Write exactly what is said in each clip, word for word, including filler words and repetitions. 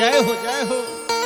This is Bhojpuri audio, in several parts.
जय हो जय हो।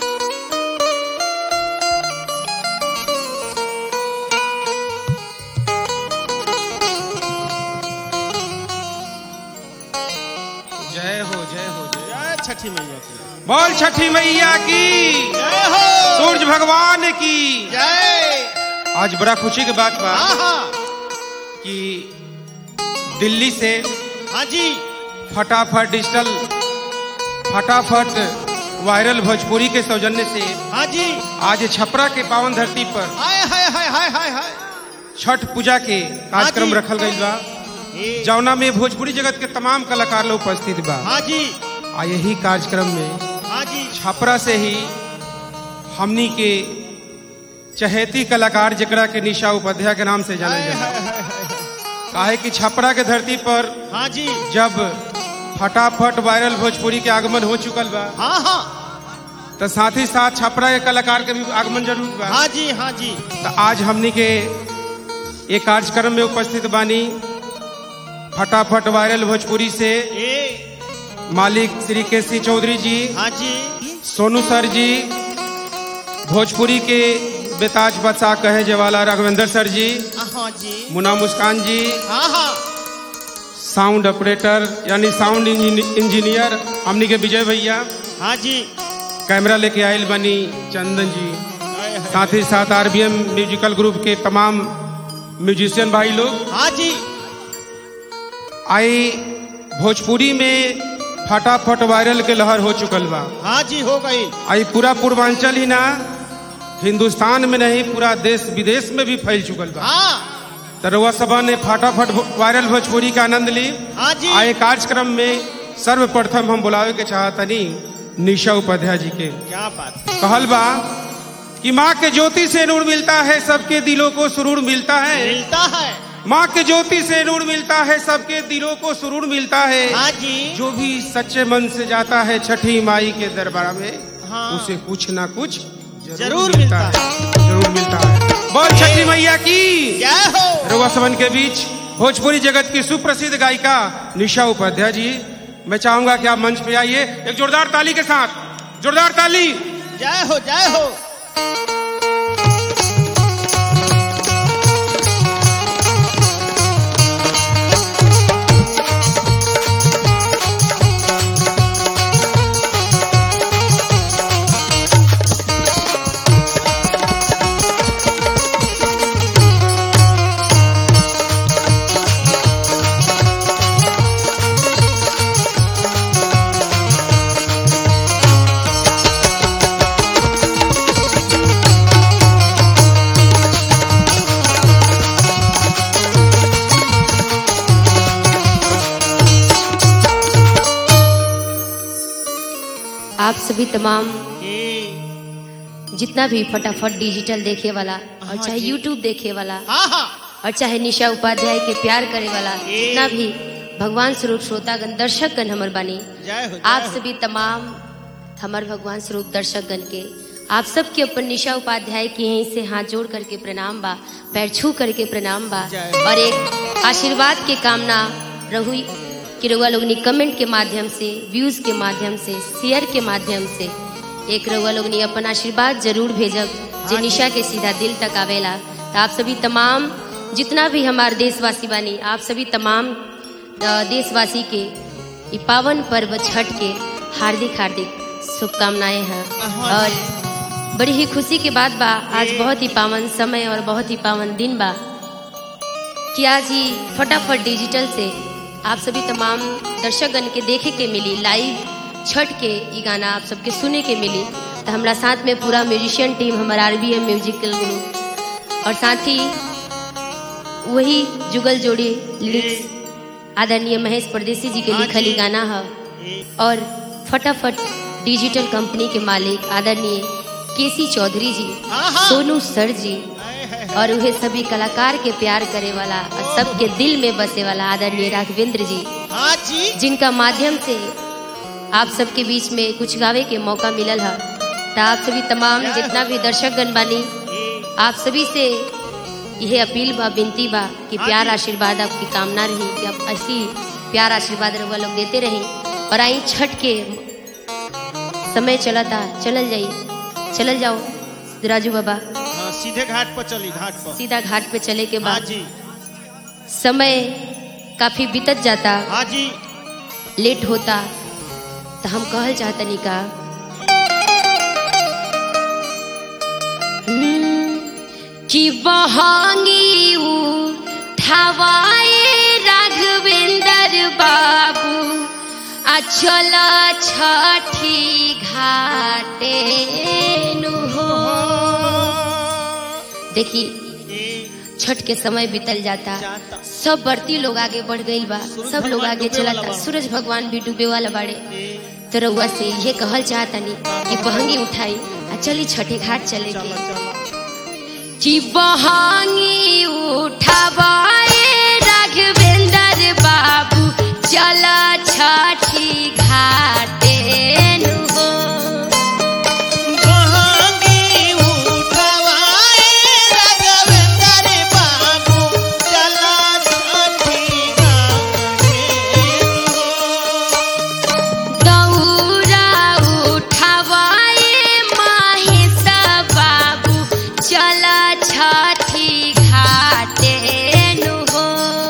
जय हो जय हो जय छठी मैया की। बोल छठी मैया की जय हो। सूरज भगवान की जय। आज बड़ा खुशी की बात बा हाँ हाँ कि दिल्ली से हाँ जी फटाफट डिजिटल फटाफट वायरल भोजपुरी के सौजन्य से हाँ जी। आज छपरा के पावन धरती पर हाय हाय हाय हाय हाय हाय। छठ पूजा के कार्यक्रम हाँ जी। रखल गईल बा ए, जौना में भोजपुरी जगत के तमाम कलाकार लोग उपस्थित बा। हाँ जी आ यही कार्यक्रम में हाँ जी छपरा से ही हमनी के चहेती कलाकार जकरा के निशा उपाध्याय के नाम से जाने हाय जाए हाय हाय हाय। काहे कि छपरा के धरती पर हाँ जी जब फटाफट वायरल भोजपुरी के आगमन हो चुकल बा हाँ हाँ तो साथ ही साथ छपरा के कलाकार के भी आगमन जरूर बा। हाँ जी हाँ जी। तो आज हमनी के एक कार्यक्रम में उपस्थित बानी फटाफट वायरल भोजपुरी से ए मालिक श्री के सी चौधरी जी, हाँ जी सोनू सर जी, भोजपुरी के बेताज बच्चा कहे जवाला राघवेंद्र सर जी, हाँ जी मुन्ना मुस्कान जी, हाँ हाँ साउंड ऑपरेटर यानी साउंड इंजीनियर हमनी के विजय भैया, हाँ जी। कैमरा लेके आयल बनी चंदन जी, हाय हाय। साथ ही साथ आरबीएम म्यूजिकल ग्रुप के तमाम म्यूजिशियन भाई लोग। हाँ जी आई भोजपुरी में फटाफट वायरल के लहर हो चुकल बा। हाँ जी हो गई। आई पूरा पूर्वांचल ही ना हिंदुस्तान में नहीं पूरा देश विदेश में भी फैल चुकल बा। हाँ तरवा सभा ने फटाफट वायरल भोजपुरी का आनंद ली। हाँ जी आए कार्यक्रम में सर्वप्रथम हम बुलावे के चाहतनी निशा उपाध्याय जी के। क्या बात। कहल बा कि माँ के ज्योति से नूर मिलता है सबके दिलों को सुरूर मिलता है। मिलता है। माँ के ज्योति से नूर मिलता है सबके दिलों को सुरूर मिलता है। हाँ जी जो भी सच्चे मन से जाता है छठी माई के दरबार में हाँ। उसे कुछ ना कुछ जरूर, जरूर मिलता मिलता है जरूर मिलता है। बोल छठी मैया की जय हो। रउआ सवन के बीच भोजपुरी जगत की सुप्रसिद्ध गायिका निशा उपाध्याय जी, मैं चाहूंगा कि आप मंच पे आइए एक जोरदार ताली के साथ। जोरदार ताली। जय हो जय हो। आप सभी तमाम ए, जितना भी फटाफट डिजिटल देखे वाला और हाँ चाहे जी। यूट्यूब देखे वाला हाँ हाँ और चाहे निशा उपाध्याय के प्यार करे वाला ए। जितना भी भगवान स्वरूप श्रोतागण दर्शकगण हमर बानी, जय हो जय आप हो। सभी तमाम हमार भगवान स्वरूप दर्शकगण के आप सबके अपन निशा उपाध्याय के यहीं से हाथ जोड़ करके प्रणाम बा, पैर छू करके प्रणाम बा। जय। और एक आशीर्वाद के कामना रहू कि रउआ लोगनी कमेंट के माध्यम से, व्यूज के माध्यम से, शेयर के माध्यम से एक रउआ लोगनी अपन आशीर्वाद जरूर भेजब जे निशा के सीधा दिल तक आवेला। तो आप सभी तमाम जितना भी हमारे देशवासी बानी, आप सभी तमाम अ, देशवासी के ये पावन पर्व छठ के हार्दिक हार्दिक शुभकामनाएं हैं। हाँ और बड़ी ही खुशी की बात बा, आज बहुत ही पावन समय और बहुत ही पावन दिन बा कि आज ही फटाफट डिजिटल से आप सभी तमाम दर्शकगण के देखे के मिली, लाइव छठ के ये गाना आप सबके सुने के मिली। तो हमारा साथ में पूरा म्यूजिशियन टीम हमारा आरबीएम म्यूजिकल ग्रुप और साथ ही वही जुगल जोड़ी लिरिक्स आदरणीय महेश परदेसी जी के हाँ लिखल जी। ही गाना है। ए, और फटाफट डिजिटल कंपनी के मालिक आदरणीय केसी चौधरी जी, हाँ हाँ। सोनू सर जी हाय हाय हाय। और वह सभी कलाकार के प्यार करे वाला और सबके दिल में बसे वाला आदरणीय राघवेंद्र जी, हाँ जी जिनका माध्यम से आप सबके बीच में कुछ गावे के मौका मिलल है। तो आप सभी तमाम जितना भी दर्शकगण बानी, ए, आप सभी से यह अपील बा, विनती बा कि हाँ प्यार जी। आशीर्वाद आपकी कामना रही कि आप ऐसी प्यार आशीर्वाद रउआ लोग देते रही। और आई छठ के समय चला था, चलल जाइए, चलल जाओ राजू बाबा। हाँ, सीधे घाट पर चली, घाट पर सीधा घाट पे चले के हाँ बाद जी, समय काफी बीतत जाता, हाँ जी, लेट होता, तो हम कहल चाहतनी का हम्म, कि बहांगी उठावाए राघवेंद्र बाबू अचला छठी घाटे नु हो। देखिए छठ के समय बीतल जाता, सब बढ़ती लोग आगे बढ़ गई बा, सब लोग आगे चलाता, सूरज भगवान भी डूबे वाला बाड़े। तो रउआ से ये कहल चाहतनी कि बहंगी उठाई आ चली छठे घाट चले के, कि बहंगी उठावाए राघवेंद्र बाबू चला छठी घाटे नु हो। बहंगी उठावाए राघवेंद्र बाबू चला छठी घाटे दौरा उठावाए महेश बाबू चला छठी घाटे नु हो।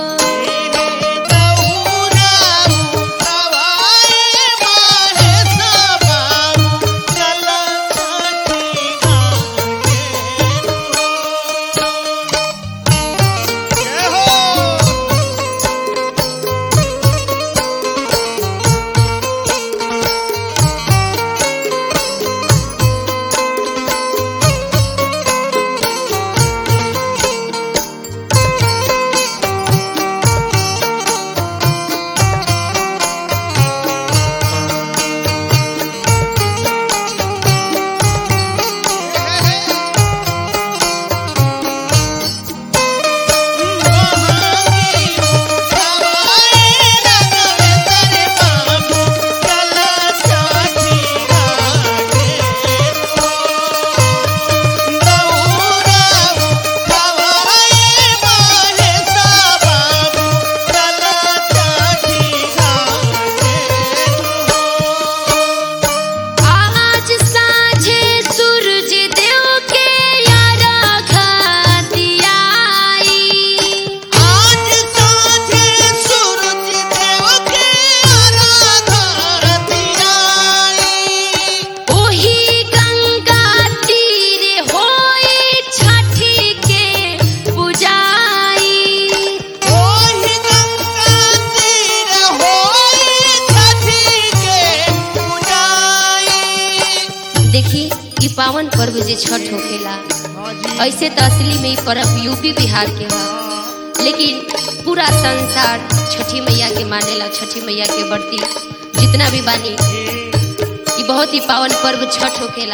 पावन पर्व जे छठ होखेला, ऐसे तो असली में पर्व यूपी बिहार के है, लेकिन पूरा संसार छठी मैया के मानेला, छठी मैया के बढ़ती जितना भी बानी, ये बहुत ही पावन पर्व छठ होखेला।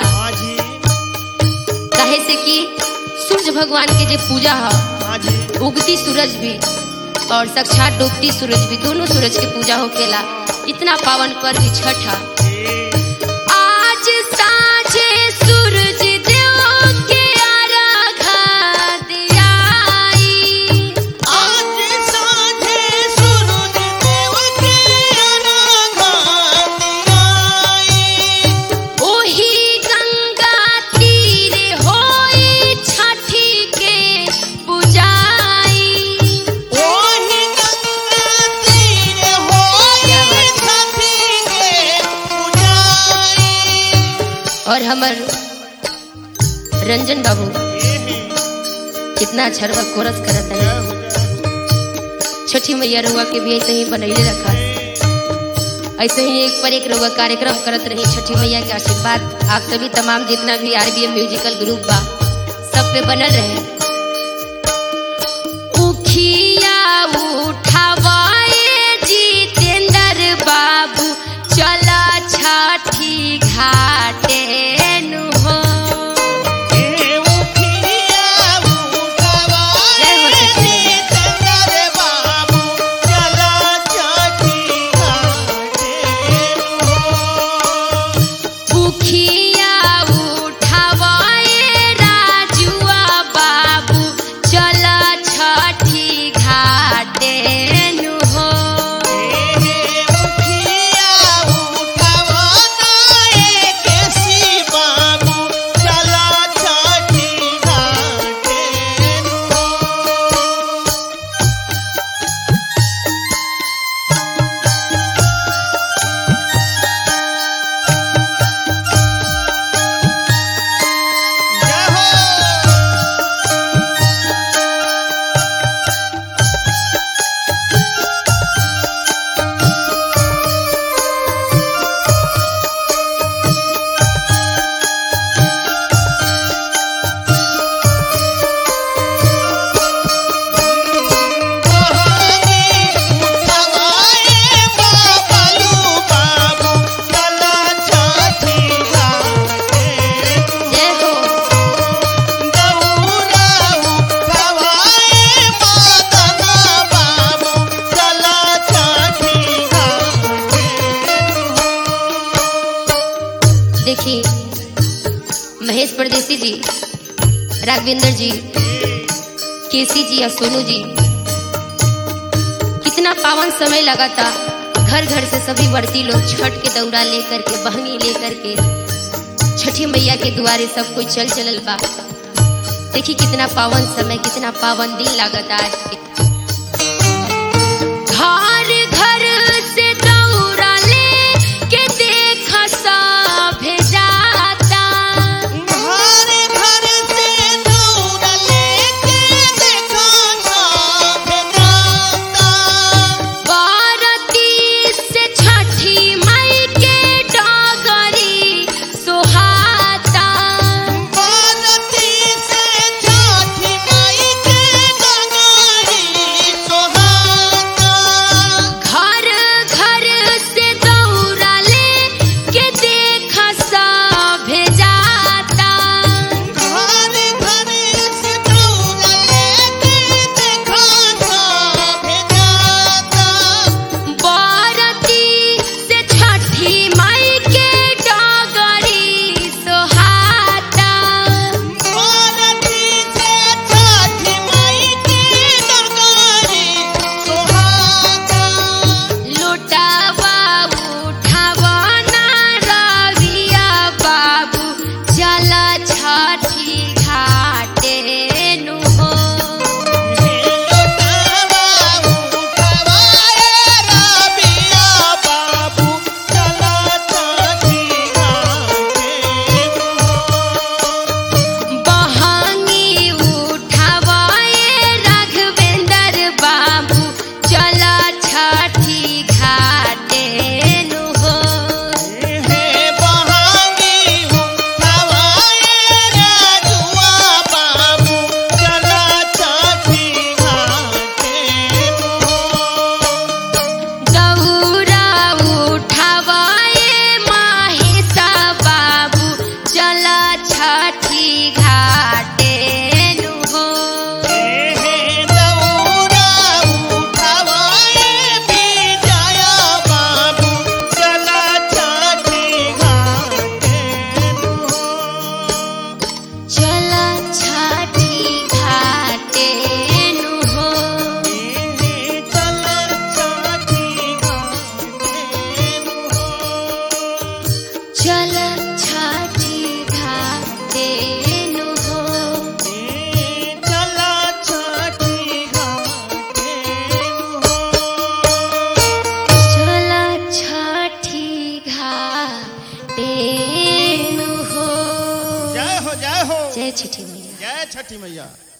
काहे से कि सूरज भगवान के जे पूजा है, उगती सूरज भी और साक्षात डूबती सूरज भी, दोनों सूरज की पूजा होखेला। इतना पावन पर्व छठ है। आज साँझे सूरज देव के आराधना दियाई, आज साँझे सूरज देव के आराधना दियाई, ओही गंगा तीरे होई छठी के पूजाई, ओही गंगा तीरे होई छठी के पूजाई। और हमर रंजन बाबू कितना अच्छा रुआ कोरस करत है। छठी मैया रुआ के भी ऐसे ही बनैले रखा, ऐसे ही एक पर एक रुआ कार्यक्रम करत रही। छठी मैया के आशीर्वाद आप सभी तमाम जितना भी आरबीएम म्यूजिकल ग्रुप बा सब पे बनल रहे। उखिया उठावाए जितेंद्र बाबू चला छठी घाटे नु हो। ए उखिया उठावाए जितेंद्र बाबू चला छठी घाटे हो। उखिया उठावाए राजुआ बाबू चला छठी घाटे नु हो। ए उखिया उठावाना एक देखी महेश परदेसी जी, राघवेंद्र जी, केसी जी और सोनू जी, कितना पावन समय लगा था। घर घर से सभी वर्ती लोग छठ के दौरा लेकर के, बहनी लेकर के छठी मैया के द्वारे सब कोई चल चलल बा। देखी कितना पावन समय, कितना पावन दिन लागत आज के। घर घर से दौरा ले के देखा सब जाता, घर घर से दौरा लेके देखा सब जाता। बारती से छठी माई के डगरी सोहाता, बारती से छठी माई के डगरी सोहाता। घर घर से दौरा ले के देखा सब जाता। घर घर से दौरा लेके देखा सब जाता। बारती से छठी माई के डगरी सोहाता, बारती से छठी माई के डगरी सोहाता। लोटावा उठावा ना रविया बाबू, चला छठी घाटे नु हो। लोटावा उठावा ए रबिया बाबू, चला छठी घाटे हो। बहंगी उठावा ए राघवेंद्र बाबू, चला छठी घाटे नु हो। हे बहांगी उठावा ए राजुआ बाबू, चला छठी घाटे हो। दौरा उठावा ए माहेशा बाबू, चला छठी घाटे नु हो। हे दौरा उठावा ए विजया बाबू, चला छठी घाटे हो। चला छठी घाटे नु हो। हे चला छठी घाटे हो। चला छठी घाटे नु हो। हे चला छठी घाटे हो। चला छठी घाटे नु हो। जय हो जय हो जय छठी मैया। जय छठी मैया।